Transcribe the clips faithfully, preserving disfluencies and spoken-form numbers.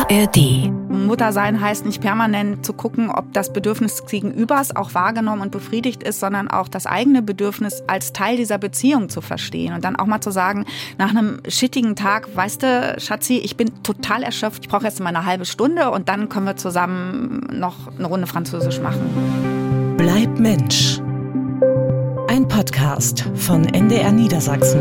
A R D. Muttersein heißt nicht permanent zu gucken, ob das Bedürfnis des Gegenübers auch wahrgenommen und befriedigt ist, sondern auch das eigene Bedürfnis als Teil dieser Beziehung zu verstehen. Und dann auch mal zu sagen, nach einem schittigen Tag, weißt du, Schatzi, ich bin total erschöpft, ich brauche jetzt mal eine halbe Stunde und dann können wir zusammen noch eine Runde Französisch machen. Bleib Mensch. Ein Podcast von N D R Niedersachsen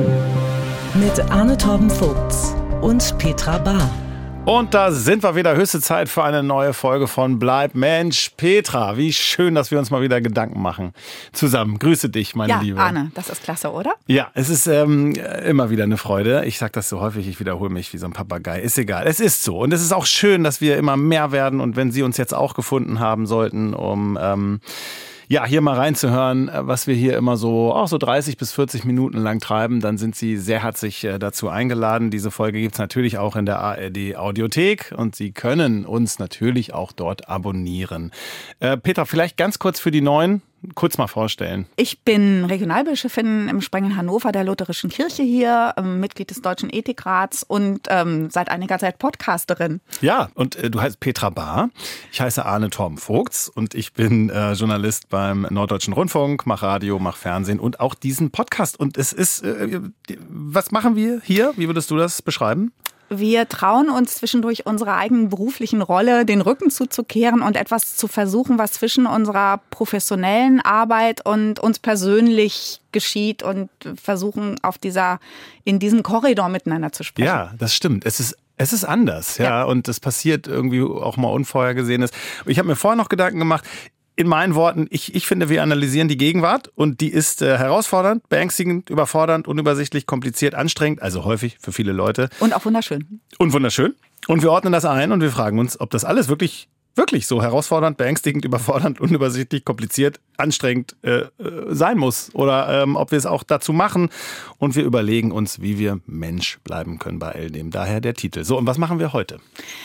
mit Arne Torben-Vogts und Petra Bahr. Und da sind wir wieder, höchste Zeit für eine neue Folge von Bleib Mensch. Petra, wie schön, dass wir uns mal wieder Gedanken machen. Zusammen, grüße dich, meine ja, Liebe. Ja, Arne, das ist klasse, oder? Ja, es ist ähm, immer wieder eine Freude. Ich sage das so häufig, ich wiederhole mich wie so ein Papagei. Ist egal, es ist so. Und es ist auch schön, dass wir immer mehr werden. Und wenn Sie uns jetzt auch gefunden haben sollten, um... Ähm, Ja, hier mal reinzuhören, was wir hier immer so auch so dreißig bis vierzig Minuten lang treiben, dann sind Sie sehr herzlich dazu eingeladen. Diese Folge gibt's natürlich auch in der A R D Audiothek und Sie können uns natürlich auch dort abonnieren. Äh, Petra, vielleicht ganz kurz für die Neuen. Kurz mal vorstellen. Ich bin Regionalbischöfin im Sprengen Hannover der Lutherischen Kirche hier, ähm, Mitglied des Deutschen Ethikrats und ähm, seit einiger Zeit Podcasterin. Ja, und äh, du heißt Petra Bahr. Ich heiße Arne Torben-Vogts und ich bin äh, Journalist beim Norddeutschen Rundfunk, mach Radio, mach Fernsehen und auch diesen Podcast. Und es ist, äh, was machen wir hier? Wie würdest du das beschreiben? Wir trauen uns zwischendurch unserer eigenen beruflichen Rolle den Rücken zuzukehren und etwas zu versuchen, was zwischen unserer professionellen Arbeit und uns persönlich geschieht und versuchen, auf dieser, in diesem Korridor miteinander zu sprechen. Ja, das stimmt. Es ist Es ist anders, ja, ja. Und es passiert irgendwie auch mal Unvorhergesehenes. Ich habe mir vorher noch Gedanken gemacht. In meinen Worten, ich, ich finde, wir analysieren die Gegenwart und die ist äh, herausfordernd, beängstigend, überfordernd, unübersichtlich, kompliziert, anstrengend, also häufig für viele Leute. Und auch wunderschön. Und wunderschön. Und wir ordnen das ein und wir fragen uns, ob das alles wirklich, wirklich so herausfordernd, beängstigend, überfordernd, unübersichtlich, kompliziert, anstrengend äh, äh, sein muss. Oder ähm, ob wir es auch dazu machen. Und wir überlegen uns, wie wir Mensch bleiben können bei all dem. Daher der Titel. So, und was machen wir heute?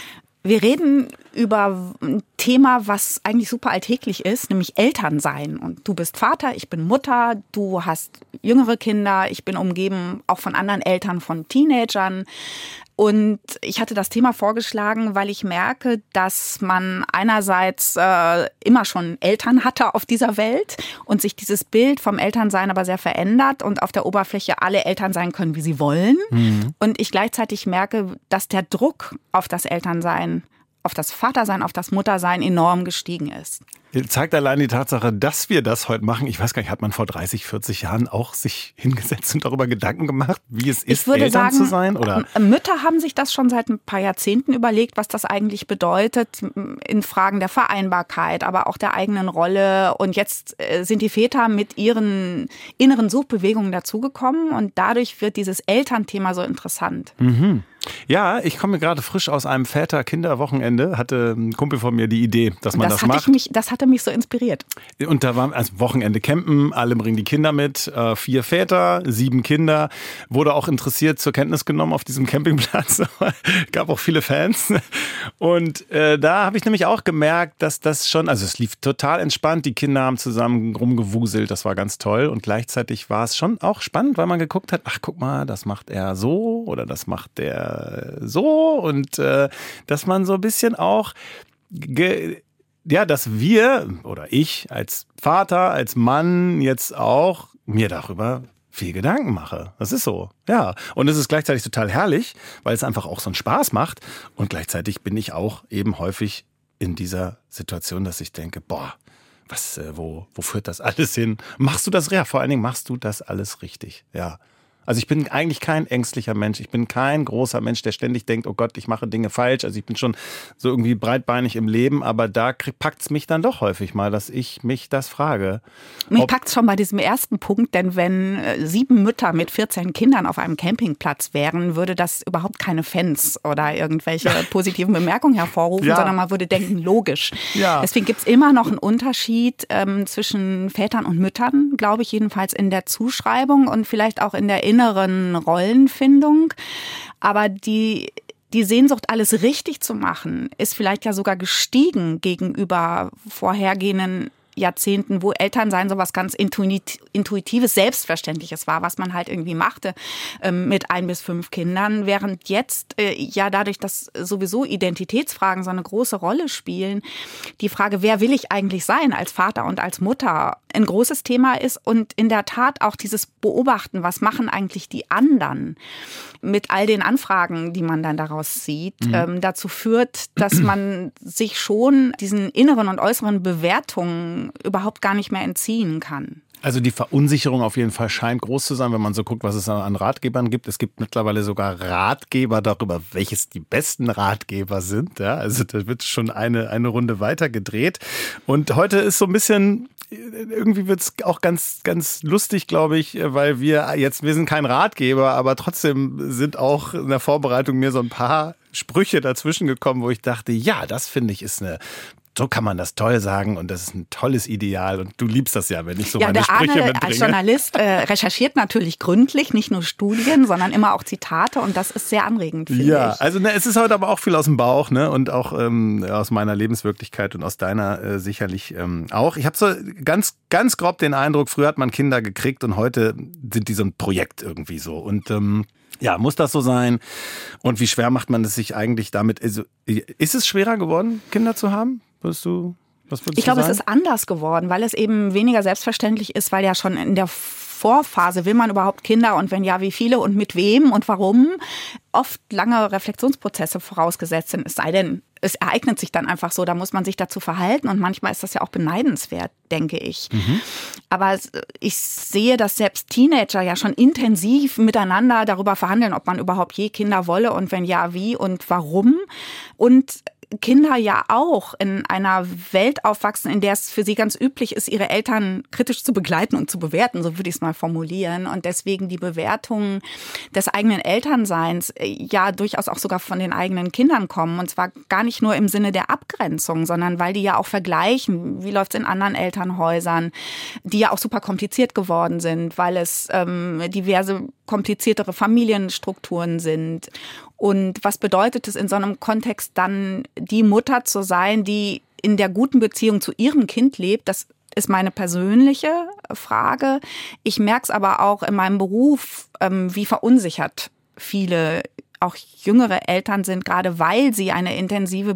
Wir reden über ein Thema, was eigentlich super alltäglich ist, nämlich Elternsein. Und du bist Vater, ich bin Mutter, du hast jüngere Kinder, ich bin umgeben auch von anderen Eltern, von Teenagern. Und ich hatte das Thema vorgeschlagen, weil ich merke, dass man einerseits äh, immer schon Eltern hatte auf dieser Welt und sich dieses Bild vom Elternsein aber sehr verändert und auf der Oberfläche alle Eltern sein können, wie sie wollen. Mhm. Und ich gleichzeitig merke, dass der Druck auf das Elternsein, auf das Vatersein, auf das Muttersein enorm gestiegen ist. Zeigt allein die Tatsache, dass wir das heute machen. Ich weiß gar nicht, hat man vor dreißig, vierzig Jahren auch sich hingesetzt und darüber Gedanken gemacht, wie es ist, Eltern sagen, zu sein? Oder? Mütter haben sich das schon seit ein paar Jahrzehnten überlegt, was das eigentlich bedeutet in Fragen der Vereinbarkeit, aber auch der eigenen Rolle. Und jetzt sind die Väter mit ihren inneren Suchbewegungen dazugekommen und dadurch wird dieses Elternthema so interessant. Mhm. Ja, ich komme gerade frisch aus einem Väter-Kinder-Wochenende, hatte ein Kumpel von mir die Idee, dass man das, das macht. Ich mich, das hatte mich so inspiriert. Und da war also Wochenende campen, alle bringen die Kinder mit, äh, vier Väter, sieben Kinder, wurde auch interessiert zur Kenntnis genommen auf diesem Campingplatz, gab auch viele Fans. Und äh, da habe ich nämlich auch gemerkt, dass das schon, also es lief total entspannt, die Kinder haben zusammen rumgewuselt, das war ganz toll und gleichzeitig war es schon auch spannend, weil man geguckt hat, ach guck mal, das macht er so oder das macht der so und äh, dass man so ein bisschen auch, ge- ja, dass wir oder ich als Vater, als Mann jetzt auch mir darüber viel Gedanken mache. Das ist so, ja. Und es ist gleichzeitig total herrlich, weil es einfach auch so einen Spaß macht und gleichzeitig bin ich auch eben häufig in dieser Situation, dass ich denke, boah, was, äh, wo, wo führt das alles hin? Machst du das, ja, vor allen Dingen machst du das alles richtig, ja. Also ich bin eigentlich kein ängstlicher Mensch. Ich bin kein großer Mensch, der ständig denkt, oh Gott, ich mache Dinge falsch. Also ich bin schon so irgendwie breitbeinig im Leben, aber da packt es mich dann doch häufig mal, dass ich mich das frage. Mich packt es schon bei diesem ersten Punkt, denn wenn sieben Mütter mit vierzehn Kindern auf einem Campingplatz wären, würde das überhaupt keine Fans oder irgendwelche positiven Bemerkungen hervorrufen, ja. sondern man würde denken, logisch. Ja. Deswegen gibt es immer noch einen Unterschied ähm, zwischen Vätern und Müttern, glaube ich, jedenfalls in der Zuschreibung und vielleicht auch in der inneren Rollenfindung. Aber die, die Sehnsucht, alles richtig zu machen, ist vielleicht ja sogar gestiegen gegenüber vorhergehenden Jahrzehnten, wo Elternsein so was ganz Intuitives, Selbstverständliches war, was man halt irgendwie machte ähm, mit ein bis fünf Kindern. Während jetzt äh, ja dadurch, dass sowieso Identitätsfragen so eine große Rolle spielen, die Frage, wer will ich eigentlich sein als Vater und als Mutter, ein großes Thema ist. Und in der Tat auch dieses Beobachten, was machen eigentlich die anderen mit all den Anfragen, die man dann daraus sieht, mhm. ähm, dazu führt, dass man sich schon diesen inneren und äußeren Bewertungen überhaupt gar nicht mehr entziehen kann. Also die Verunsicherung auf jeden Fall scheint groß zu sein, wenn man so guckt, was es an Ratgebern gibt. Es gibt mittlerweile sogar Ratgeber darüber, welches die besten Ratgeber sind. Ja, also da wird schon eine, eine Runde weiter gedreht. Und heute ist so ein bisschen, irgendwie wird es auch ganz, ganz lustig, glaube ich, weil wir jetzt, wir sind kein Ratgeber, aber trotzdem sind auch in der Vorbereitung mir so ein paar Sprüche dazwischen gekommen, wo ich dachte, ja, das finde ich ist eine so kann man das toll sagen und das ist ein tolles Ideal und du liebst das ja, wenn ich so ja, meine Sprüche Arne mitbringe. Als Journalist äh, recherchiert natürlich gründlich, nicht nur Studien, sondern immer auch Zitate und das ist sehr anregend, finde ja, ich. Also ne, es ist heute aber auch viel aus dem Bauch, ne, und auch ähm, aus meiner Lebenswirklichkeit und aus deiner äh, sicherlich ähm, auch. Ich habe so ganz, ganz grob den Eindruck, früher hat man Kinder gekriegt und heute sind die so ein Projekt irgendwie so und ähm, ja, muss das so sein? Und wie schwer macht man es sich eigentlich damit? Also, ist es schwerer geworden, Kinder zu haben? Würdest du, was würdest ich glaube, du sagen? Es ist anders geworden, weil es eben weniger selbstverständlich ist, weil ja schon in der Vorphase, will man überhaupt Kinder und wenn ja, wie viele und mit wem und warum, oft lange Reflexionsprozesse vorausgesetzt sind. Es sei denn, es ereignet sich dann einfach so, da muss man sich dazu verhalten und manchmal ist das ja auch beneidenswert, denke ich. Mhm. Aber ich sehe, dass selbst Teenager ja schon intensiv miteinander darüber verhandeln, ob man überhaupt je Kinder wolle und wenn ja, wie und warum. Und Kinder ja auch in einer Welt aufwachsen, in der es für sie ganz üblich ist, ihre Eltern kritisch zu begleiten und zu bewerten, so würde ich es mal formulieren. Und deswegen die Bewertung des eigenen Elternseins ja durchaus auch sogar von den eigenen Kindern kommen. Und zwar gar nicht nur im Sinne der Abgrenzung, sondern weil die ja auch vergleichen, wie läuft es in anderen Elternhäusern, die ja auch super kompliziert geworden sind, weil es ähm, diverse kompliziertere Familienstrukturen sind. Und was bedeutet es in so einem Kontext dann, die Mutter zu sein, die in der guten Beziehung zu ihrem Kind lebt? Das ist meine persönliche Frage. Ich merke es aber auch in meinem Beruf, wie verunsichert viele auch jüngere Eltern sind, gerade weil sie eine intensive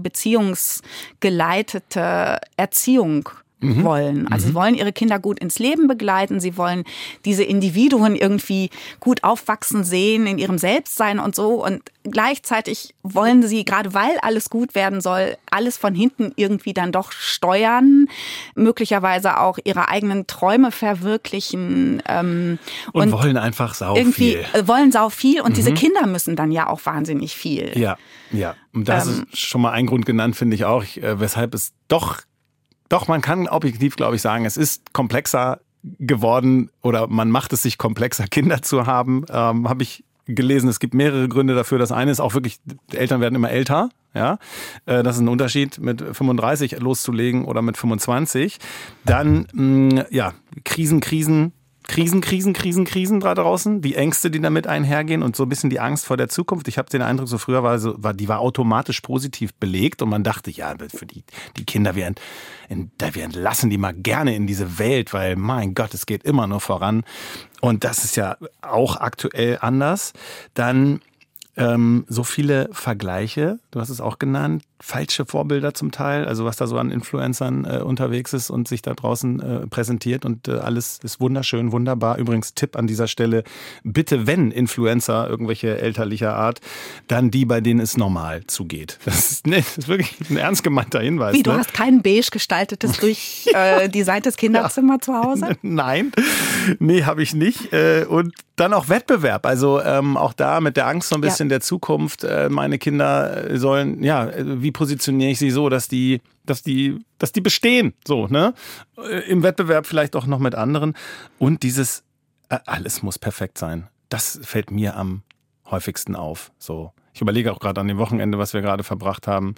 beziehungsgeleitete Erziehung wollen. Also mhm. sie wollen ihre Kinder gut ins Leben begleiten, sie wollen diese Individuen irgendwie gut aufwachsen sehen in ihrem Selbstsein und so und gleichzeitig wollen sie, gerade weil alles gut werden soll, alles von hinten irgendwie dann doch steuern, möglicherweise auch ihre eigenen Träume verwirklichen. Ähm, und, und wollen einfach sau irgendwie viel. Wollen sau viel und mhm. diese Kinder müssen dann ja auch wahnsinnig viel. Ja, ja. Und das ähm, ist schon mal ein Grund genannt, finde ich auch, äh, weshalb es doch Doch, man kann objektiv, glaube ich, sagen, es ist komplexer geworden oder man macht es sich komplexer, Kinder zu haben. Ähm, habe ich gelesen, es gibt mehrere Gründe dafür. Das eine ist auch wirklich, die Eltern werden immer älter. Ja, äh, das ist ein Unterschied, mit fünfunddreißig loszulegen oder mit fünfundzwanzig. Dann, mh, ja, Krisen, Krisen, Krisen, Krisen, Krisen, Krisen da draußen, die Ängste, die damit einhergehen und so ein bisschen die Angst vor der Zukunft. Ich habe den Eindruck, so früher war, so, war die war automatisch positiv belegt und man dachte, ja, für die, die Kinder, wir, ent, wir entlassen die mal gerne in diese Welt, weil mein Gott, es geht immer nur voran. Und das ist ja auch aktuell anders. Dann ähm, so viele Vergleiche, du hast es auch genannt, falsche Vorbilder zum Teil, also was da so an Influencern äh, unterwegs ist und sich da draußen äh, präsentiert und äh, alles ist wunderschön, wunderbar. Übrigens Tipp an dieser Stelle, bitte wenn Influencer irgendwelche elterlicher Art, dann die, bei denen es normal zugeht. Das ist, nee, das ist wirklich ein ernst gemeinter Hinweis. Wie, ne? Du hast kein beige gestaltetes durch äh, designtes Kinderzimmer ja. zu Hause? Nein, nee, habe ich nicht. Äh, und dann auch Wettbewerb, also ähm, auch da mit der Angst so ein bisschen ja. der Zukunft. Äh, meine Kinder sollen, ja, wie positioniere ich sie so, dass die, dass die, dass die bestehen, so, ne? Im Wettbewerb vielleicht auch noch mit anderen. Und dieses, äh, alles muss perfekt sein. Das fällt mir am häufigsten auf. So, ich überlege auch gerade an dem Wochenende, was wir gerade verbracht haben.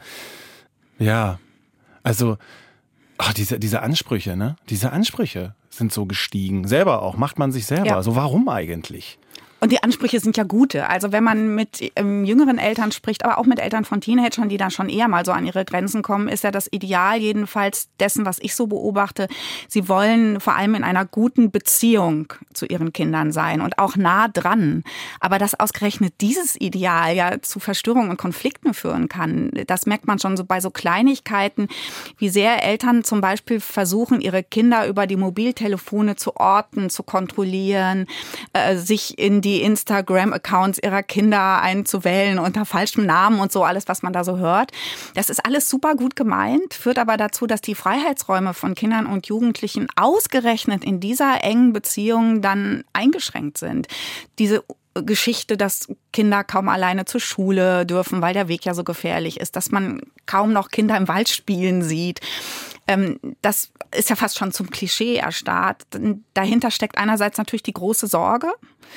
Ja, also, ach, diese, diese Ansprüche, ne? Diese Ansprüche sind so gestiegen. Selber auch, macht man sich selber. Ja. So, warum eigentlich? Und die Ansprüche sind ja gute. Also wenn man mit ähm, jüngeren Eltern spricht, aber auch mit Eltern von Teenagern, die dann schon eher mal so an ihre Grenzen kommen, ist ja das Ideal jedenfalls dessen, was ich so beobachte. Sie wollen vor allem in einer guten Beziehung zu ihren Kindern sein und auch nah dran. Aber dass ausgerechnet dieses Ideal ja zu Verstörungen und Konflikten führen kann, das merkt man schon so bei so Kleinigkeiten, wie sehr Eltern zum Beispiel versuchen, ihre Kinder über die Mobiltelefone zu orten, zu kontrollieren, äh, sich in die Instagram-Accounts ihrer Kinder einzuwählen unter falschem Namen und so, alles, was man da so hört. Das ist alles super gut gemeint, führt aber dazu, dass die Freiheitsräume von Kindern und Jugendlichen ausgerechnet in dieser engen Beziehung dann eingeschränkt sind. Diese Geschichte, dass Kinder kaum alleine zur Schule dürfen, weil der Weg ja so gefährlich ist, dass man kaum noch Kinder im Wald spielen sieht. Das ist ja fast schon zum Klischee erstarrt. Dahinter steckt einerseits natürlich die große Sorge,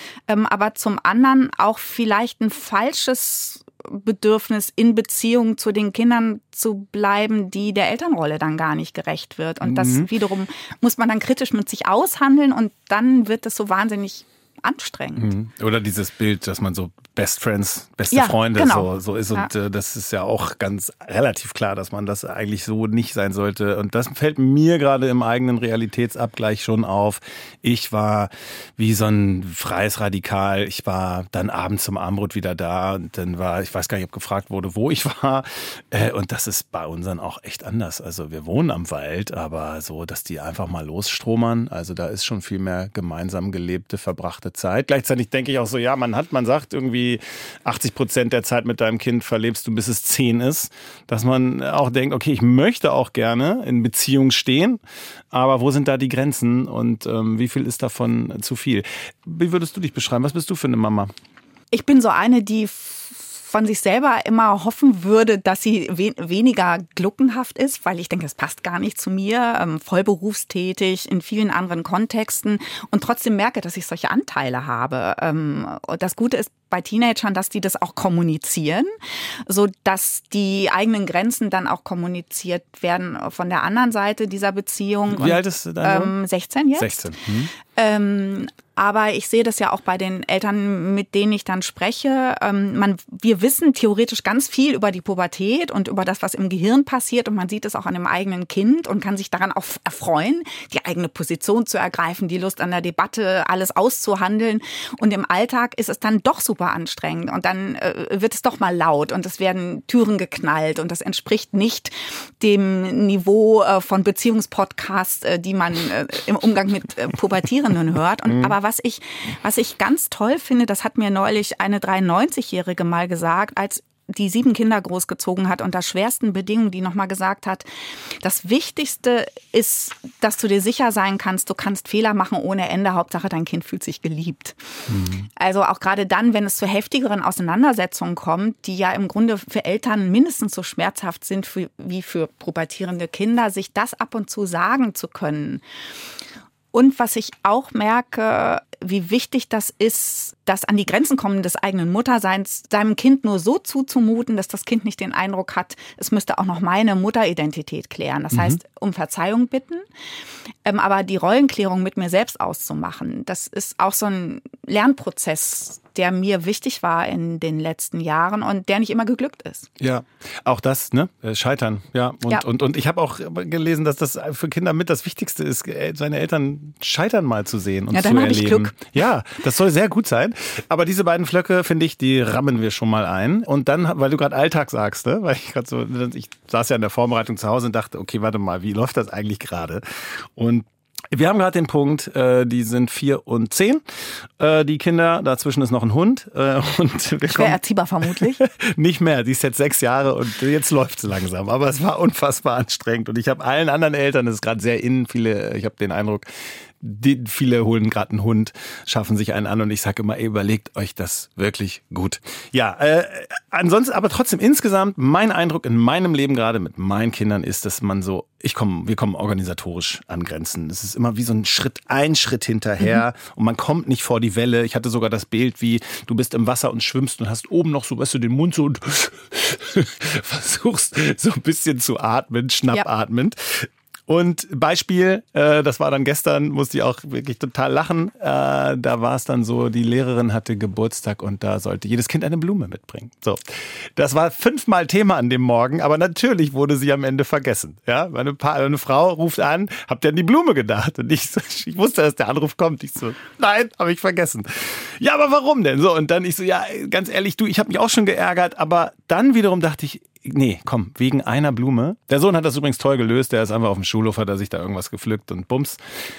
aber zum anderen auch vielleicht ein falsches Bedürfnis, in Beziehung zu den Kindern zu bleiben, die der Elternrolle dann gar nicht gerecht wird. Und das mhm. wiederum muss man dann kritisch mit sich aushandeln und dann wird es so wahnsinnig anstrengend. Oder dieses Bild, dass man so Best Friends, beste ja, Freunde genau. so, so ist. Und ja. äh, das ist ja auch ganz relativ klar, dass man das eigentlich so nicht sein sollte. Und das fällt mir gerade im eigenen Realitätsabgleich schon auf. Ich war wie so ein freies Radikal. Ich war dann abends zum Abendbrot wieder da und dann war, ich weiß gar nicht, ob gefragt wurde, wo ich war. Äh, und das ist bei unseren auch echt anders. Also wir wohnen am Wald, aber so, dass die einfach mal losstromern. Also da ist schon viel mehr gemeinsam gelebte, verbrachte Zeit. Gleichzeitig denke ich auch so, ja, man hat, man sagt irgendwie achtzig Prozent der Zeit mit deinem Kind verlebst du, bis es zehn ist, dass man auch denkt, okay, ich möchte auch gerne in Beziehung stehen, aber wo sind da die Grenzen und ähm, wie viel ist davon zu viel? Wie würdest du dich beschreiben? Was bist du für eine Mama? Ich bin so eine, die von sich selber immer hoffen würde, dass sie we- weniger gluckenhaft ist, weil ich denke, es passt gar nicht zu mir, ähm, vollberufstätig in vielen anderen Kontexten und trotzdem merke, dass ich solche Anteile habe. Ähm, und das Gute ist bei Teenagern, dass die das auch kommunizieren, so dass die eigenen Grenzen dann auch kommuniziert werden von der anderen Seite dieser Beziehung. Wie und, alt ist dein Sohn? Ähm, sechzehn jetzt. sechzehn. Hm. Ähm, aber ich sehe das ja auch bei den Eltern, mit denen ich dann spreche. Ähm, man, wir wissen theoretisch ganz viel über die Pubertät und über das, was im Gehirn passiert. Und man sieht es auch an dem eigenen Kind und kann sich daran auch erfreuen, die eigene Position zu ergreifen, die Lust an der Debatte, alles auszuhandeln. Und im Alltag ist es dann doch super anstrengend. Und dann äh, wird es doch mal laut und es werden Türen geknallt. Und das entspricht nicht dem Niveau äh, von Beziehungspodcasts, äh, die man äh, im Umgang mit äh, Pubertierenden hört. Und, mhm. Aber was ich, was ich ganz toll finde, das hat mir neulich eine dreiundneunzigjährige mal gesagt, als die sieben Kinder großgezogen hat unter schwersten Bedingungen, die nochmal gesagt hat, das Wichtigste ist, dass du dir sicher sein kannst, du kannst Fehler machen ohne Ende, Hauptsache dein Kind fühlt sich geliebt. Mhm. Also auch gerade dann, wenn es zu heftigeren Auseinandersetzungen kommt, die ja im Grunde für Eltern mindestens so schmerzhaft sind für, wie für pubertierende Kinder, sich das ab und zu sagen zu können. Und was ich auch merke, wie wichtig das ist, das an die Grenzen kommen des eigenen Mutterseins, seinem Kind nur so zuzumuten, dass das Kind nicht den Eindruck hat, es müsste auch noch meine Mutteridentität klären. Das mhm. heißt, um Verzeihung bitten, ähm, aber die Rollenklärung mit mir selbst auszumachen. Das ist auch so ein Lernprozess, der mir wichtig war in den letzten Jahren und der nicht immer geglückt ist. Ja, auch das, ne? Scheitern, ja. Und, ja. und, und ich habe auch gelesen, dass das für Kinder mit das Wichtigste ist, seine Eltern scheitern mal zu sehen und ja, zu dann erleben. Ich Glück. Ja, das soll sehr gut sein. Aber diese beiden Flöcke, finde ich, die rammen wir schon mal ein. Und dann, weil du gerade Alltag sagst, ne? Weil ich gerade so, ich saß ja in der Vorbereitung zu Hause und dachte, okay, warte mal, wie läuft das eigentlich gerade? Und wir haben gerade den Punkt, äh, die sind vier und zehn, äh, die Kinder, dazwischen ist noch ein Hund. Äh, und wir Schwer erziehbar vermutlich. Nicht mehr, die ist jetzt sechs Jahre und jetzt läuft es langsam. Aber es war unfassbar anstrengend und ich habe allen anderen Eltern, das ist gerade sehr innen, viele, ich habe den Eindruck, die, viele holen gerade einen Hund, schaffen sich einen an und ich sage immer, ey, überlegt euch das wirklich gut. Ja, äh, ansonsten, aber trotzdem insgesamt, mein Eindruck in meinem Leben gerade mit meinen Kindern ist, dass man so, ich komme, wir kommen organisatorisch an Grenzen. Es ist immer wie so ein Schritt, ein Schritt hinterher mhm. und man kommt nicht vor die Welle. Ich hatte sogar das Bild, wie du bist im Wasser und schwimmst und hast oben noch so, weißt du, den Mund so und versuchst so ein bisschen zu atmen, schnappatmend. Ja. Und Beispiel, äh, das war dann gestern, musste ich auch wirklich total lachen. Äh, da war es dann so, die Lehrerin hatte Geburtstag und da sollte jedes Kind eine Blume mitbringen. So, das war fünfmal Thema an dem Morgen, aber natürlich wurde sie am Ende vergessen. Ja, meine, pa- eine Frau ruft an, habt ihr an die Blume gedacht? Und ich, so, ich wusste, dass der Anruf kommt. Ich so, nein, habe ich vergessen. Ja, aber warum denn? So, und dann ich so, ja, ganz ehrlich, du, ich habe mich auch schon geärgert, aber dann wiederum dachte ich, nee, komm, wegen einer Blume. Der Sohn hat das übrigens toll gelöst, der ist einfach auf dem Schulhof, hat er sich da irgendwas gepflückt und bums.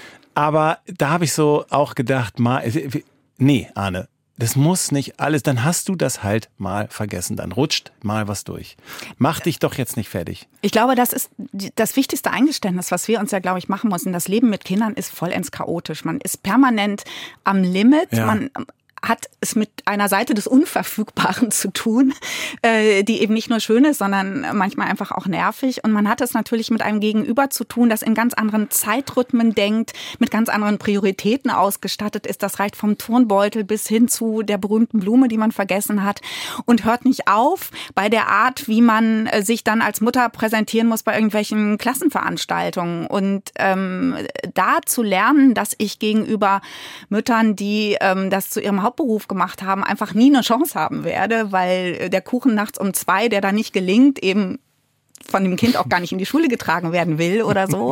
Aber da habe ich so auch gedacht, mal, nee, Arne, das muss nicht alles, dann hast du das halt mal vergessen, dann rutscht mal was durch. Mach dich doch jetzt nicht fertig. Ich glaube, das ist das wichtigste Eingeständnis, was wir uns ja, glaube ich, machen müssen. Das Leben mit Kindern ist vollends chaotisch. Man ist permanent am Limit, ja. man hat es mit einer Seite des Unverfügbaren zu tun, äh, die eben nicht nur schön ist, sondern manchmal einfach auch nervig. Und man hat es natürlich mit einem Gegenüber zu tun, das in ganz anderen Zeitrhythmen denkt, mit ganz anderen Prioritäten ausgestattet ist. Das reicht vom Turnbeutel bis hin zu der berühmten Blume, die man vergessen hat, und hört nicht auf bei der Art, wie man sich dann als Mutter präsentieren muss bei irgendwelchen Klassenveranstaltungen. Und ähm, da zu lernen, dass ich gegenüber Müttern, die ähm, das zu ihrem Hauptberuf gemacht haben, einfach nie eine Chance haben werde, weil der Kuchen nachts um zwei, der da nicht gelingt, eben von dem Kind auch gar nicht in die Schule getragen werden will oder so.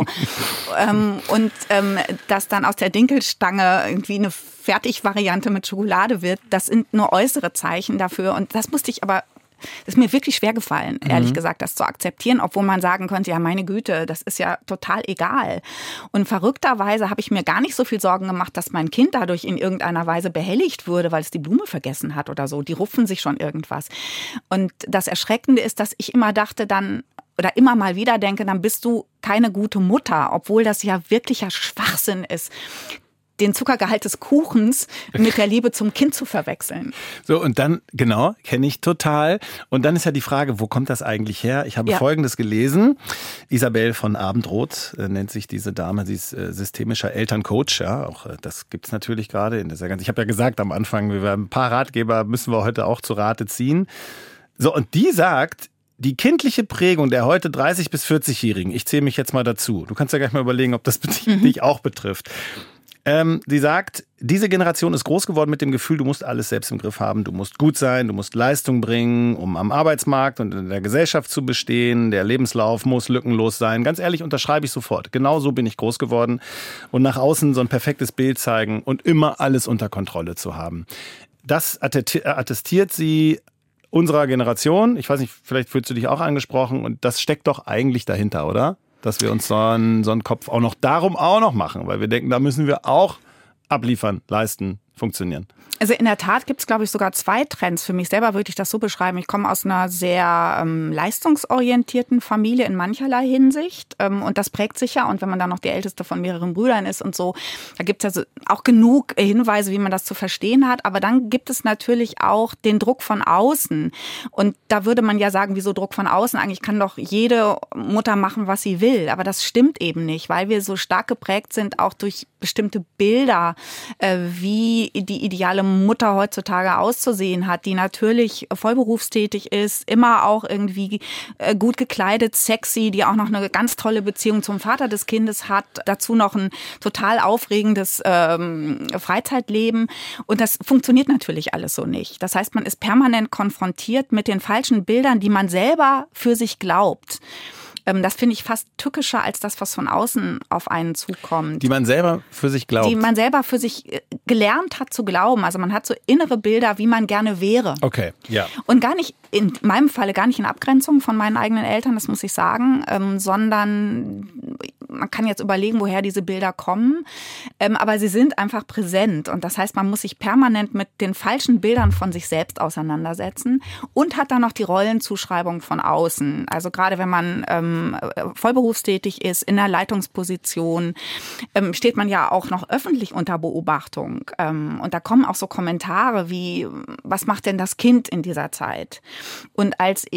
ähm, und ähm, dass dann aus der Dinkelstange irgendwie eine Fertigvariante mit Schokolade wird, das sind nur äußere Zeichen dafür. Und das musste ich aber Das ist mir wirklich schwer gefallen, ehrlich mhm. gesagt, das zu akzeptieren, obwohl man sagen könnte, ja meine Güte, das ist ja total egal. Und verrückterweise habe ich mir gar nicht so viel Sorgen gemacht, dass mein Kind dadurch in irgendeiner Weise behelligt würde, weil es die Blume vergessen hat oder so. Die rupfen sich schon irgendwas. Und das Erschreckende ist, dass ich immer dachte dann, oder immer mal wieder denke, dann bist du keine gute Mutter, obwohl das ja wirklicher Schwachsinn ist, den Zuckergehalt des Kuchens mit der Liebe zum Kind zu verwechseln. So, und dann, genau, kenne ich total. Und dann ist ja die Frage, wo kommt das eigentlich her? Ich habe ja. Folgendes gelesen. Isabel von Abendroth äh, nennt sich diese Dame, sie ist äh, systemischer Elterncoach. Ja, auch äh, das gibt's natürlich gerade in dieser ganzen. Ich habe ja gesagt am Anfang, wir werden ein paar Ratgeber müssen wir heute auch zu Rate ziehen. So, und die sagt, die kindliche Prägung der heute dreißig- bis vierzig-Jährigen, ich zähle mich jetzt mal dazu. Du kannst ja gleich mal überlegen, ob das mhm. dich auch betrifft. Ähm, sie sagt, diese Generation ist groß geworden mit dem Gefühl, du musst alles selbst im Griff haben, du musst gut sein, du musst Leistung bringen, um am Arbeitsmarkt und in der Gesellschaft zu bestehen. Der Lebenslauf muss lückenlos sein. Ganz ehrlich, unterschreibe ich sofort. Genau so bin ich groß geworden. Und nach außen so ein perfektes Bild zeigen und immer alles unter Kontrolle zu haben. Das attestiert sie unserer Generation. Ich weiß nicht, vielleicht fühlst du dich auch angesprochen. Und das steckt doch eigentlich dahinter, oder? Dass wir uns so einen, so einen Kopf auch noch darum auch noch machen, weil wir denken, da müssen wir auch abliefern, leisten, funktionieren. Also in der Tat gibt es, glaube ich, sogar zwei Trends. Für mich selber würde ich das so beschreiben. Ich komme aus einer sehr ähm, leistungsorientierten Familie in mancherlei Hinsicht. Ähm, und das prägt sich ja. Und wenn man dann noch die Älteste von mehreren Brüdern ist und so, da gibt es also auch genug Hinweise, wie man das zu verstehen hat. Aber dann gibt es natürlich auch den Druck von außen. Und da würde man ja sagen, wieso Druck von außen? Eigentlich kann doch jede Mutter machen, was sie will. Aber das stimmt eben nicht, weil wir so stark geprägt sind, auch durch bestimmte Bilder, äh, wie die ideale Mutter heutzutage auszusehen hat, die natürlich vollberufstätig ist, immer auch irgendwie gut gekleidet, sexy, die auch noch eine ganz tolle Beziehung zum Vater des Kindes hat, dazu noch ein total aufregendes ähm, Freizeitleben. Und das funktioniert natürlich alles so nicht. Das heißt, man ist permanent konfrontiert mit den falschen Bildern, die man selber für sich glaubt. Das finde ich fast tückischer als das, was von außen auf einen zukommt. Die man selber für sich glaubt. Die man selber für sich gelernt hat zu glauben. Also man hat so innere Bilder, wie man gerne wäre. Okay, ja. Und gar nicht, in meinem Falle gar nicht in Abgrenzung von meinen eigenen Eltern, das muss ich sagen, ähm, sondern man kann jetzt überlegen, woher diese Bilder kommen. Ähm, aber sie sind einfach präsent. Und das heißt, man muss sich permanent mit den falschen Bildern von sich selbst auseinandersetzen und hat dann noch die Rollenzuschreibung von außen. Also gerade wenn man ähm, vollberufstätig ist, in der Leitungsposition, ähm, steht man ja auch noch öffentlich unter Beobachtung. Ähm, und da kommen auch so Kommentare wie, was macht denn das Kind in dieser Zeit? Und als ich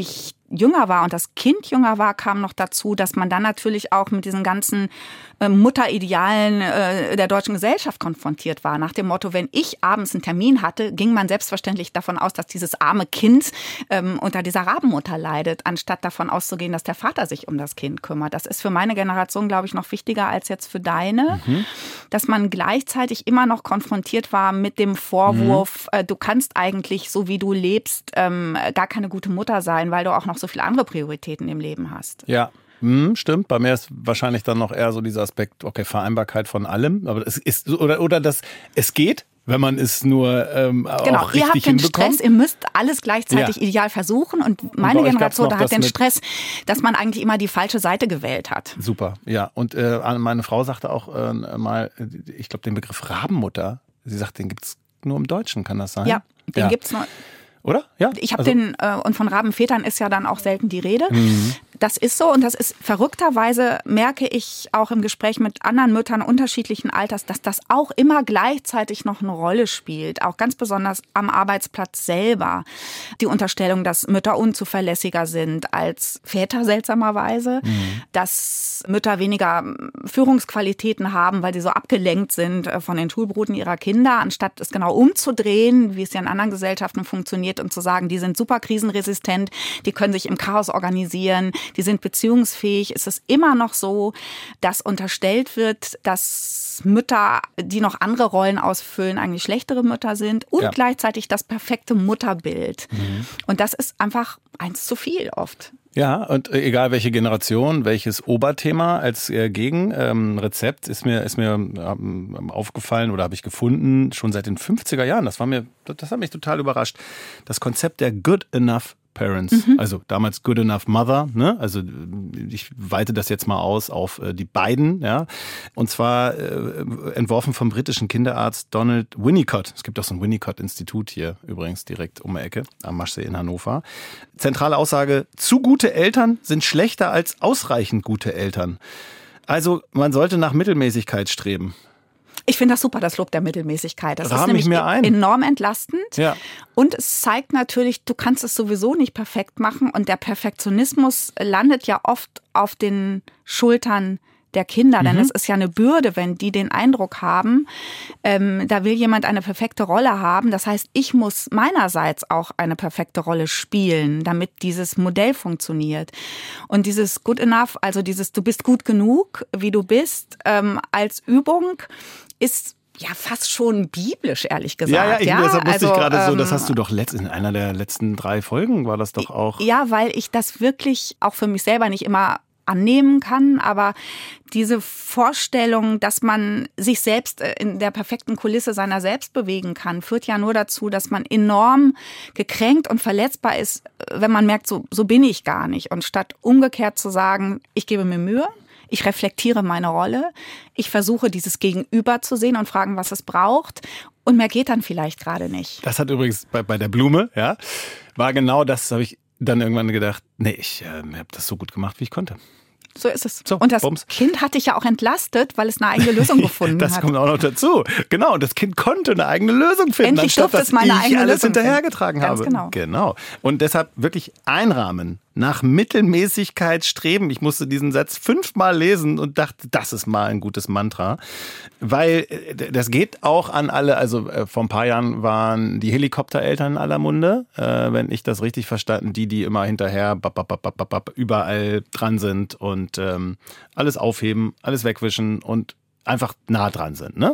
jünger war und das Kind jünger war, kam noch dazu, dass man dann natürlich auch mit diesen ganzen äh, Mutteridealen äh, der deutschen Gesellschaft konfrontiert war. Nach dem Motto, wenn ich abends einen Termin hatte, ging man selbstverständlich davon aus, dass dieses arme Kind ähm, unter dieser Rabenmutter leidet, anstatt davon auszugehen, dass der Vater sich um das Kind kümmert. Das ist für meine Generation, glaube ich, noch wichtiger als jetzt für deine, mhm. dass man gleichzeitig immer noch konfrontiert war mit dem Vorwurf, mhm. äh, du kannst eigentlich, so wie du lebst, ähm, gar keine gute Mutter sein, weil du auch noch so viele andere Prioritäten im Leben hast. Ja. Hm, stimmt, bei mir ist wahrscheinlich dann noch eher so dieser Aspekt, okay, Vereinbarkeit von allem, aber es ist, oder, oder das, es geht, wenn man es nur ähm, genau, auch richtig ihr habt den hinbekommt. Stress, ihr müsst alles gleichzeitig ja. ideal versuchen und meine und Generation hat den Stress, dass man eigentlich immer die falsche Seite gewählt hat. Super, ja, und äh, meine Frau sagte auch äh, mal, ich glaube den Begriff Rabenmutter, sie sagt, den gibt's nur im Deutschen, kann das sein? Ja, den ja. gibt's nur. Oder? Ja. Ich habe also, den, äh, und von Rabenvätern ist ja dann auch selten die Rede. Mhm. Das ist so und das ist verrückterweise, merke ich auch im Gespräch mit anderen Müttern unterschiedlichen Alters, dass das auch immer gleichzeitig noch eine Rolle spielt. Auch ganz besonders am Arbeitsplatz selber. Die Unterstellung, dass Mütter unzuverlässiger sind als Väter seltsamerweise. Mhm. Dass Mütter weniger Führungsqualitäten haben, weil sie so abgelenkt sind von den Schulbruten ihrer Kinder, anstatt es genau umzudrehen, wie es ja in anderen Gesellschaften funktioniert und zu sagen, die sind super krisenresistent, die können sich im Chaos organisieren, die sind beziehungsfähig, ist es immer noch so, dass unterstellt wird, dass Mütter, die noch andere Rollen ausfüllen, eigentlich schlechtere Mütter sind und ja. gleichzeitig das perfekte Mutterbild. Mhm. Und das ist einfach eins zu viel oft. Ja, und egal welche Generation, welches Oberthema als äh, Gegenrezept ähm, ist mir ist mir ähm, aufgefallen oder habe ich gefunden, schon seit den fünfziger Jahren. Das war mir, das hat mich total überrascht. Das Konzept der Good Enough Parents, mhm. also damals Good Enough Mother, ne? Also ich weite das jetzt mal aus auf äh, die beiden, ja. Und zwar äh, entworfen vom britischen Kinderarzt Donald Winnicott. Es gibt auch so ein Winnicott-Institut hier übrigens direkt um die Ecke am Maschsee in Hannover. Zentrale Aussage: Zu gute Eltern sind schlechter als ausreichend gute Eltern. Also man sollte nach Mittelmäßigkeit streben. Ich finde das super, das Lob der Mittelmäßigkeit. Das Rahm ist nämlich mir ein. enorm entlastend. Ja. Und es zeigt natürlich, du kannst es sowieso nicht perfekt machen. Und der Perfektionismus landet ja oft auf den Schultern der Kinder. Mhm. Denn es ist ja eine Bürde, wenn die den Eindruck haben, ähm, da will jemand eine perfekte Rolle haben. Das heißt, ich muss meinerseits auch eine perfekte Rolle spielen, damit dieses Modell funktioniert. Und dieses Good Enough, also dieses Du bist gut genug, wie du bist, ähm, als Übung ist ja fast schon biblisch, ehrlich gesagt. Ja, ja, ich, ja? deshalb wusste also, ich gerade so, ähm, das hast du doch letzt, in einer der letzten drei Folgen war das doch auch. Ja, weil ich das wirklich auch für mich selber nicht immer annehmen kann, aber diese Vorstellung, dass man sich selbst in der perfekten Kulisse seiner selbst bewegen kann, führt ja nur dazu, dass man enorm gekränkt und verletzbar ist, wenn man merkt, so, so bin ich gar nicht. Und statt umgekehrt zu sagen, ich gebe mir Mühe, ich reflektiere meine Rolle, ich versuche dieses Gegenüber zu sehen und fragen, was es braucht, und mehr geht dann vielleicht gerade nicht. Das hat übrigens bei, bei der Blume, ja, war genau das, habe ich dann irgendwann gedacht, nee, ich äh, habe das so gut gemacht, wie ich konnte. So ist es. So, und das Bums. Kind hat dich ja auch entlastet, weil es eine eigene Lösung gefunden das hat. Das kommt auch noch dazu. Genau, das Kind konnte eine eigene Lösung finden, Endlich anstatt durfte es mal dass eine ich eigene alles Lösung hinterhergetragen finden. habe. Ganz genau. Genau. Und deshalb wirklich einrahmen, nach Mittelmäßigkeit streben. Ich musste diesen Satz fünfmal lesen und dachte, das ist mal ein gutes Mantra. Weil das geht auch an alle, also vor ein paar Jahren waren die Helikoptereltern in aller Munde, äh, wenn ich das richtig verstanden, die, die immer hinterher bap, bap, bap, bap, bap, überall dran sind und ähm, alles aufheben, alles wegwischen und einfach nah dran sind, ne?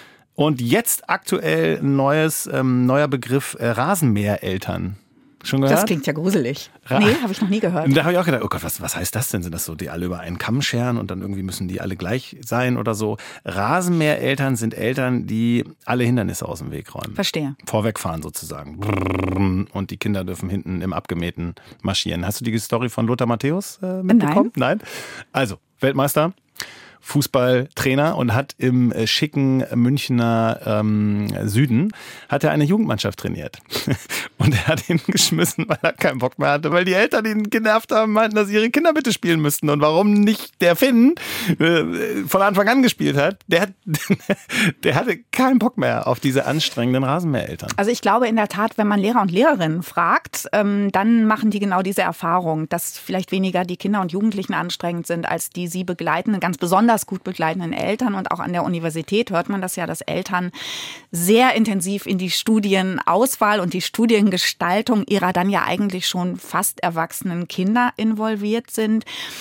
Und jetzt aktuell ein neues, ähm, neuer Begriff, äh, Rasenmähereltern. Schon gehört? Das klingt ja gruselig. Ra- nee, habe ich noch nie gehört. Und da habe ich auch gedacht, oh Gott, was, was heißt das denn? Sind das so, die alle über einen Kamm scheren und dann irgendwie müssen die alle gleich sein oder so? Rasenmähereltern sind Eltern, die alle Hindernisse aus dem Weg räumen. Verstehe. Vorwegfahren sozusagen. Und die Kinder dürfen hinten im Abgemähten marschieren. Hast du die Story von Lothar Matthäus äh, mitbekommen? Nein. Nein? Also, Weltmeister. Fußballtrainer und hat im äh, schicken Münchner ähm, Süden hat er eine Jugendmannschaft trainiert. Und er hat ihn geschmissen, weil er keinen Bock mehr hatte, weil die Eltern ihn genervt haben, meinten, dass ihre Kinder bitte spielen müssten. Und warum nicht der Finn äh, von Anfang an gespielt hat, der, hat, der hatte keinen Bock mehr auf diese anstrengenden Rasenmähereltern. Also ich glaube in der Tat, wenn man Lehrer und Lehrerinnen fragt, ähm, dann machen die genau diese Erfahrung, dass vielleicht weniger die Kinder und Jugendlichen anstrengend sind, als die sie begleitenden, ganz besonders gut begleitenden Eltern. Und auch an der Universität hört man das ja, dass Eltern sehr intensiv in die Studienauswahl und die Studiengestaltung ihrer dann ja eigentlich schon fast erwachsenen Kinder involviert sind.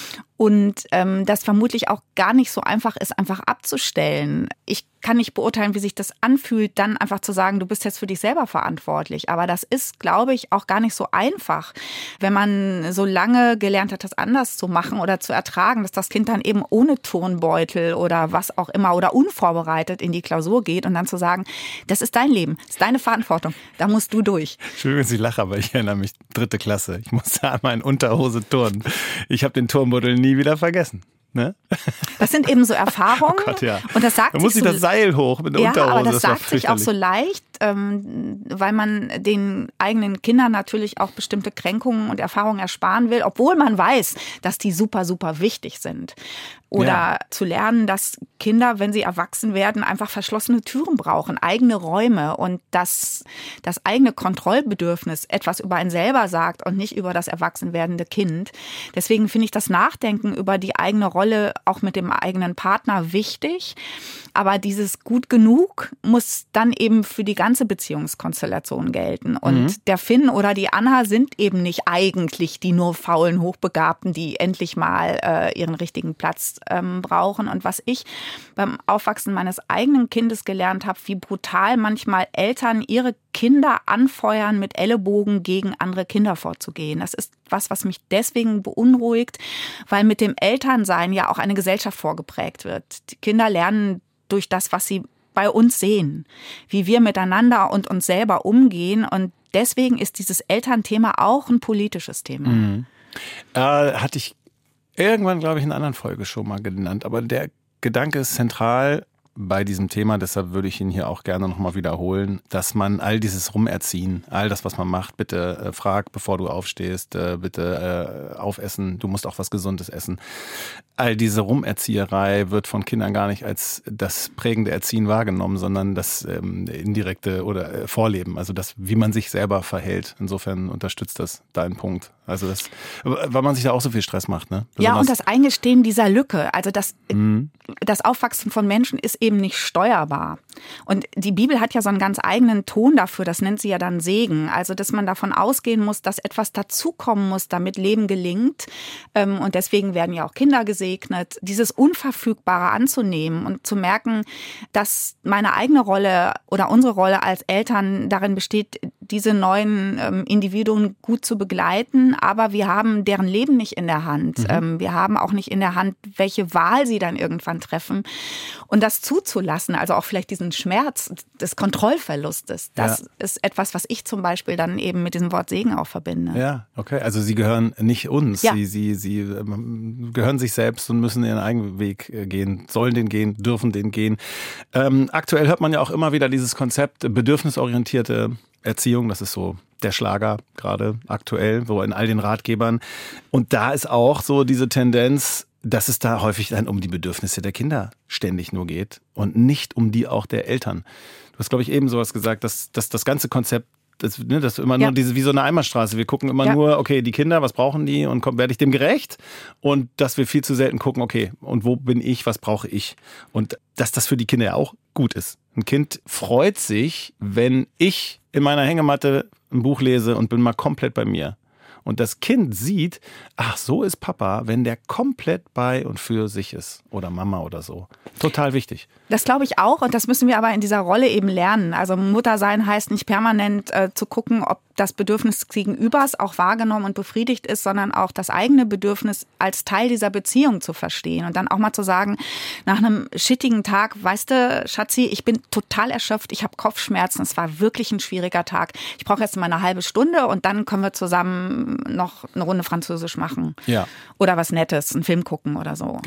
Und ähm, das vermutlich auch gar nicht so einfach ist, einfach abzustellen. Ich kann nicht beurteilen, wie sich das anfühlt, dann einfach zu sagen, du bist jetzt für dich selber verantwortlich. Aber das ist, glaube ich, auch gar nicht so einfach, wenn man so lange gelernt hat, das anders zu machen oder zu ertragen, dass das Kind dann eben ohne Turnbeutel oder was auch immer oder unvorbereitet in die Klausur geht und dann zu sagen, das ist dein Leben, das ist deine Verantwortung, da musst du durch. Entschuldigung, dass ich lache, aber ich erinnere mich, dritte Klasse. Ich musste einmal in Unterhose turnen. Ich habe den Turnbeutel nie wieder vergessen. Ne? Das sind eben so Erfahrungen. Oh Gott, ja. Und das sagt Man muss sich so, das Seil hoch mit der ja, Unterhose. aber das, das sagt sich auch so leicht, ähm, weil man den eigenen Kindern natürlich auch bestimmte Kränkungen und Erfahrungen ersparen will, obwohl man weiß, dass die super, super wichtig sind. Oder ja. zu lernen, dass Kinder, wenn sie erwachsen werden, einfach verschlossene Türen brauchen, eigene Räume und dass das eigene Kontrollbedürfnis etwas über einen selber sagt und nicht über das erwachsen werdende Kind. Deswegen finde ich das Nachdenken über die eigene Rolle auch mit dem eigenen Partner wichtig. Aber dieses gut genug muss dann eben für die ganze Beziehungskonstellation gelten. Und mhm. der Finn oder die Anna sind eben nicht eigentlich die nur faulen Hochbegabten, die endlich mal äh, ihren richtigen Platz ähm, brauchen. Und was ich beim Aufwachsen meines eigenen Kindes gelernt habe, wie brutal manchmal Eltern ihre Kinder anfeuern, mit Ellenbogen gegen andere Kinder vorzugehen. Das ist was, was mich deswegen beunruhigt, weil mit dem Elternsein ja auch eine Gesellschaft vorgeprägt wird. Die Kinder lernen durch das, was sie bei uns sehen, wie wir miteinander und uns selber umgehen. Und deswegen ist dieses Elternthema auch ein politisches Thema. Mhm. Äh, hatte ich irgendwann, glaube ich, in einer anderen Folge schon mal genannt. Aber der Gedanke ist zentral bei diesem Thema, deshalb würde ich ihn hier auch gerne nochmal wiederholen, dass man all dieses Rumerziehen, all das, was man macht, bitte äh, frag, bevor du aufstehst, äh, bitte äh, aufessen, du musst auch was Gesundes essen. All diese Rumerzieherei wird von Kindern gar nicht als das prägende Erziehen wahrgenommen, sondern das ähm, indirekte oder äh, Vorleben, also das, wie man sich selber verhält. Insofern unterstützt das deinen Punkt. Also das, weil man sich da auch so viel Stress macht, ne? Besonders ja, und das Eingestehen dieser Lücke, also das, mhm. das Aufwachsen von Menschen ist eben nicht steuerbar. Und die Bibel hat ja so einen ganz eigenen Ton dafür, das nennt sie ja dann Segen. Also, dass man davon ausgehen muss, dass etwas dazukommen muss, damit Leben gelingt. Und deswegen werden ja auch Kinder gesegnet. Dieses Unverfügbare anzunehmen und zu merken, dass meine eigene Rolle oder unsere Rolle als Eltern darin besteht, diese neuen Individuen gut zu begleiten. Aber wir haben deren Leben nicht in der Hand. Mhm. Wir haben auch nicht in der Hand, welche Wahl sie dann irgendwann treffen. Und das zuzulassen, also auch vielleicht diesen Schmerz des Kontrollverlustes, das ja. ist etwas, was ich zum Beispiel dann eben mit diesem Wort Segen auch verbinde. Ja, okay. Also sie gehören nicht uns. Ja. Sie, sie, sie gehören sich selbst und müssen ihren eigenen Weg gehen, sollen den gehen, dürfen den gehen. Ähm, aktuell hört man ja auch immer wieder dieses Konzept bedürfnisorientierte Erziehung, das ist so der Schlager gerade aktuell, so in all den Ratgebern. Und da ist auch so diese Tendenz, dass es da häufig dann um die Bedürfnisse der Kinder ständig nur geht und nicht um die auch der Eltern. Du hast, glaube ich, eben sowas gesagt, dass, dass das ganze Konzept, das, ne, das ist immer ja. nur diese, wie so eine Einbahnstraße. Wir gucken immer ja. nur, okay, die Kinder, was brauchen die und komm, werde ich dem gerecht? Und dass wir viel zu selten gucken, okay, und wo bin ich, was brauche ich? Und dass das für die Kinder ja auch gut ist. Ein Kind freut sich, wenn ich in meiner Hängematte ein Buch lese und bin mal komplett bei mir. Und das Kind sieht, ach, so ist Papa, wenn der komplett bei und für sich ist. Oder Mama oder so. Total wichtig. Das glaube ich auch. Und das müssen wir aber in dieser Rolle eben lernen. Also Mutter sein heißt nicht permanent äh, zu gucken, ob das Bedürfnis des Gegenübers auch wahrgenommen und befriedigt ist, sondern auch das eigene Bedürfnis als Teil dieser Beziehung zu verstehen. Und dann auch mal zu sagen, nach einem shittigen Tag, weißt du, Schatzi, ich bin total erschöpft, ich habe Kopfschmerzen, es war wirklich ein schwieriger Tag. Ich brauche jetzt mal eine halbe Stunde und dann können wir zusammen noch eine Runde Französisch machen. Ja. Oder was Nettes, einen Film gucken oder so. Genau.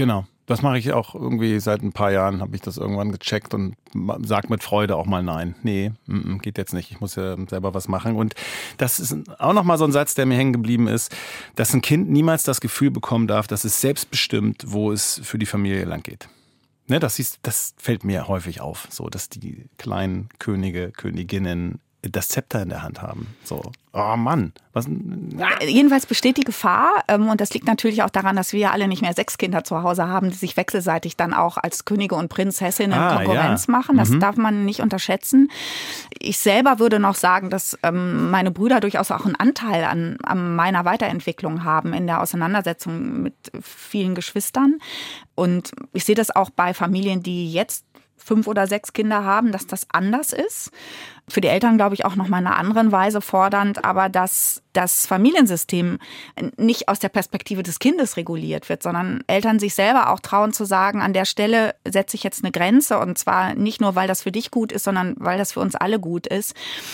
Das mache ich auch irgendwie seit ein paar Jahren, habe ich das irgendwann gecheckt und sage mit Freude auch mal nein. Nee, m-m, geht jetzt nicht, ich muss ja selber was machen. Und das ist auch nochmal so ein Satz, der mir hängen geblieben ist, dass ein Kind niemals das Gefühl bekommen darf, dass es selbst bestimmt, wo es für die Familie lang geht. Ne, das, ist, das fällt mir häufig auf, so dass die kleinen Könige, Königinnen das Zepter in der Hand haben. So, oh Mann. Was, ja. Jedenfalls besteht die Gefahr, ähm, und das liegt natürlich auch daran, dass wir alle nicht mehr sechs Kinder zu Hause haben, die sich wechselseitig dann auch als Könige und Prinzessinnen ah, Konkurrenz ja. machen. Das mhm. darf man nicht unterschätzen. Ich selber würde noch sagen, dass ähm, meine Brüder durchaus auch einen Anteil an, an meiner Weiterentwicklung haben in der Auseinandersetzung mit vielen Geschwistern. Und ich sehe das auch bei Familien, die jetzt fünf oder sechs Kinder haben, dass das anders ist. Für die Eltern, glaube ich, auch noch mal in einer anderen Weise fordernd, aber dass das Familiensystem nicht aus der Perspektive des Kindes reguliert wird, sondern Eltern sich selber auch trauen zu sagen, an der Stelle setze ich jetzt eine Grenze und zwar nicht nur, weil das für dich gut ist, sondern weil das für uns alle gut ist.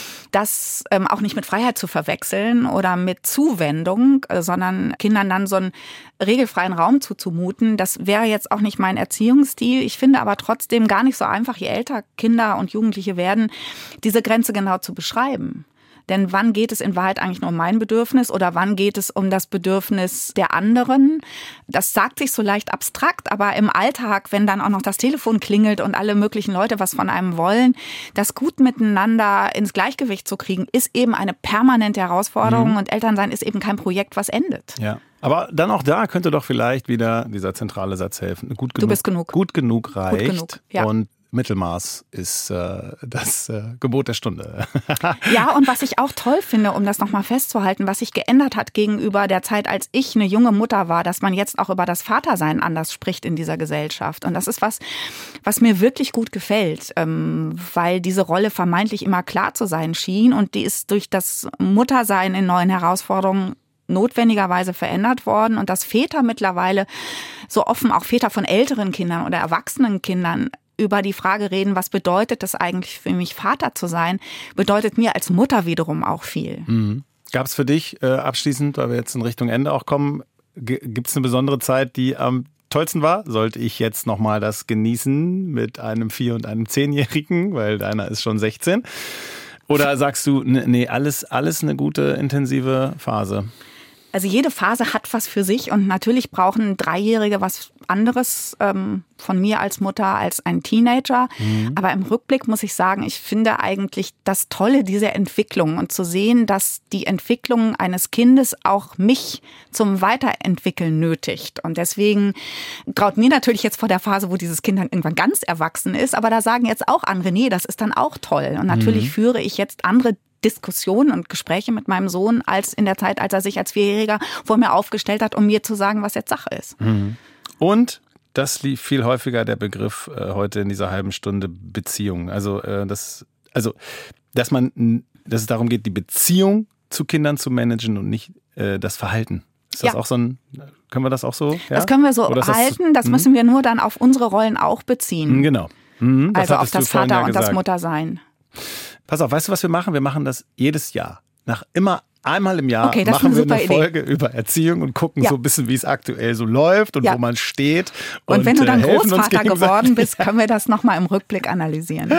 Das ähm, auch nicht mit Freiheit zu verwechseln oder mit Zuwendung, äh, sondern Kindern dann so einen regelfreien Raum zuzumuten. Das wäre jetzt auch nicht mein Erziehungsstil. Ich finde aber trotzdem gar nicht so einfach, je älter Kinder und Jugendliche werden, diese Grenze genau zu beschreiben. Denn wann geht es in Wahrheit eigentlich nur um mein Bedürfnis oder wann geht es um das Bedürfnis der anderen? Das sagt sich so leicht abstrakt, aber im Alltag, wenn dann auch noch das Telefon klingelt und alle möglichen Leute was von einem wollen, das gut miteinander ins Gleichgewicht zu kriegen, ist eben eine permanente Herausforderung mhm. und Elternsein ist eben kein Projekt, was endet. Ja. Aber dann auch da könnte doch vielleicht wieder dieser zentrale Satz helfen. Gut genug, du bist genug. Gut genug reicht. Gut genug, ja. Und Mittelmaß ist äh, das äh, Gebot der Stunde. Ja, und was ich auch toll finde, um das nochmal festzuhalten, was sich geändert hat gegenüber der Zeit, als ich eine junge Mutter war, dass man jetzt auch über das Vatersein anders spricht in dieser Gesellschaft. Und das ist was, was mir wirklich gut gefällt, ähm, weil diese Rolle vermeintlich immer klar zu sein schien und die ist durch das Muttersein in neuen Herausforderungen notwendigerweise verändert worden und dass Väter mittlerweile so offen, auch Väter von älteren Kindern oder erwachsenen Kindern, über die Frage reden, was bedeutet das eigentlich für mich, Vater zu sein, bedeutet mir als Mutter wiederum auch viel. Mhm. Gab es für dich äh, abschließend, weil wir jetzt in Richtung Ende auch kommen, g- gibt es eine besondere Zeit, die am tollsten war? Sollte ich jetzt nochmal das genießen mit einem Vier- und einem Zehnjährigen, weil deiner ist schon sechzehn? Oder sagst du, nee, alles, alles eine gute, intensive Phase? Also jede Phase hat was für sich und natürlich brauchen Dreijährige was anderes ähm, von mir als Mutter als ein Teenager. Mhm. Aber im Rückblick muss ich sagen, ich finde eigentlich das Tolle dieser Entwicklung und zu sehen, dass die Entwicklung eines Kindes auch mich zum Weiterentwickeln nötigt. Und deswegen graut mir natürlich jetzt vor der Phase, wo dieses Kind dann irgendwann ganz erwachsen ist. Aber da sagen jetzt auch andere, nee, das ist dann auch toll. Und natürlich mhm. führe ich jetzt andere Diskussionen und Gespräche mit meinem Sohn als in der Zeit, als er sich als Vierjähriger vor mir aufgestellt hat, um mir zu sagen, was jetzt Sache ist. Und das lief viel häufiger der Begriff äh, heute in dieser halben Stunde Beziehung. Also, äh, das, also dass man, dass es darum geht, die Beziehung zu Kindern zu managen und nicht äh, das Verhalten. Ist das ja. auch so ein, können wir das auch so? Ja? Das können wir so halten, das, das müssen wir nur dann auf unsere Rollen auch beziehen. Genau. Mhm, also auf das Vater- ja und das Muttersein. Pass auf, weißt du, was wir machen? Wir machen das jedes Jahr. Nach immer einmal im Jahr okay, machen wir eine Idee. Folge über Erziehung und gucken ja. so ein bisschen, wie es aktuell so läuft und ja. wo man steht. Und, und wenn du dann Großvater geworden bist, können wir das nochmal im Rückblick analysieren.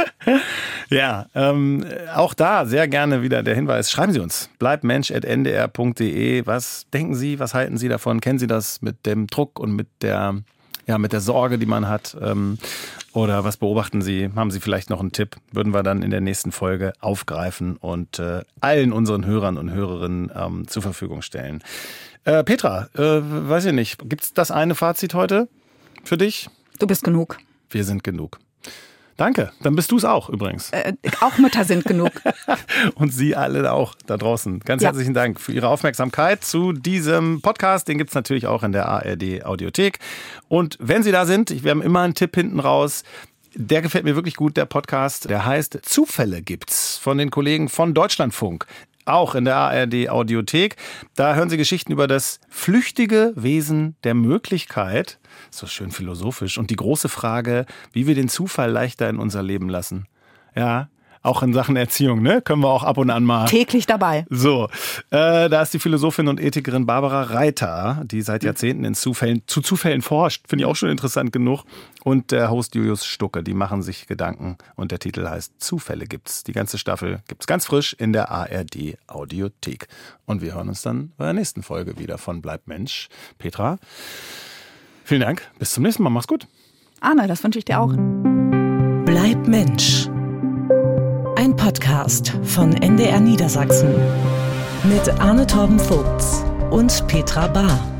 Ja, ähm, auch da sehr gerne wieder der Hinweis. Schreiben Sie uns. bleibmensch at n d r punkt d e. Was denken Sie, was halten Sie davon? Kennen Sie das mit dem Druck und mit der, ja, mit der Sorge, die man hat? Ähm, Oder was beobachten Sie? Haben Sie vielleicht noch einen Tipp? Würden wir dann in der nächsten Folge aufgreifen und äh, allen unseren Hörern und Hörerinnen ähm, zur Verfügung stellen. Äh, Petra, äh, weiß ich nicht, gibt es das eine Fazit heute für dich? Du bist genug. Wir sind genug. Danke, dann bist du es auch übrigens. Äh, auch Mütter sind genug. Und Sie alle auch da draußen. Ganz ja. herzlichen Dank für Ihre Aufmerksamkeit zu diesem Podcast. Den gibt es natürlich auch in der A R D Audiothek. Und wenn Sie da sind, wir haben immer einen Tipp hinten raus. Der gefällt mir wirklich gut, der Podcast. Der heißt Zufälle gibt's von den Kollegen von Deutschlandfunk. Auch in der A R D Audiothek. Da hören Sie Geschichten über das flüchtige Wesen der Möglichkeit. So schön philosophisch. Und die große Frage, wie wir den Zufall leichter in unser Leben lassen. Ja, Auch in Sachen Erziehung, ne? Können wir auch ab und an mal. Täglich dabei. So, äh, da ist die Philosophin und Ethikerin Barbara Reiter, die seit Jahrzehnten in Zufällen, zu Zufällen forscht. Finde ich auch schon interessant genug. Und der Host Julius Stucke, die machen sich Gedanken. Und der Titel heißt Zufälle gibt's. Die ganze Staffel gibt's ganz frisch in der A R D Audiothek. Und wir hören uns dann bei der nächsten Folge wieder von Bleib Mensch. Petra, vielen Dank. Bis zum nächsten Mal. Mach's gut. Arne, das wünsche ich dir auch. Bleib Mensch. Ein Podcast von N D R Niedersachsen mit Arne Torben Vogts und Petra Bahr.